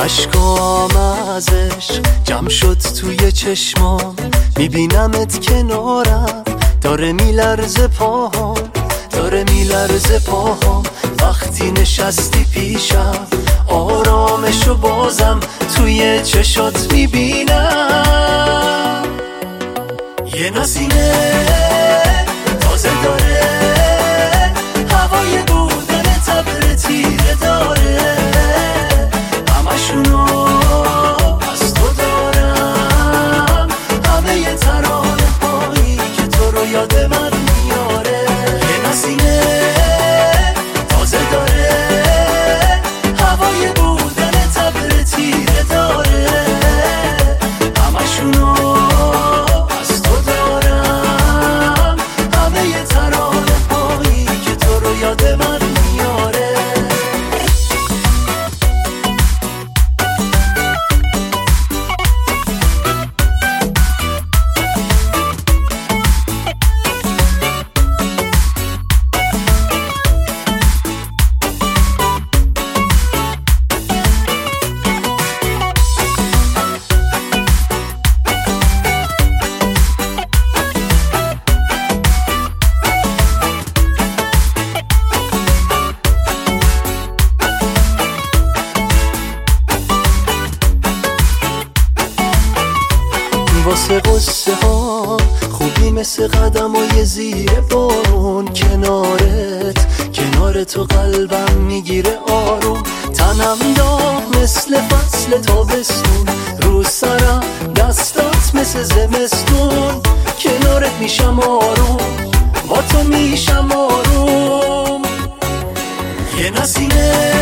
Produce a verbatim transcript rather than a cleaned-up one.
اشکام از عشق جمع شد توی چشمام، میبینمت کنارم، داره میلرزه پاهام، داره میلرزه پاهام. وقتی نشستی پیشم آرامشو بازم توی چشات میبینم. یه نسیمه تازه داره، هوای بودن تبر تیره داره، همشونو از تو دارم، همه یه ترانه هایی که تو رو یاد من میاره. یه نسیمه تازه داره، هوای بودن تبر تیره داره، همشونو از تو دارم، همه یه ترانه هایی که تو رو یاد من میاره. واسه قصه ها خوبی مثل قدم و یه زیر بارون، کنارت کنار تو قلبم میگیره آروم. تنم داغ مثل فصل تابستون، رو سرم دستات مثل زمستون، کنارت میشم آروم، با تو میشم آروم. یه نسیمه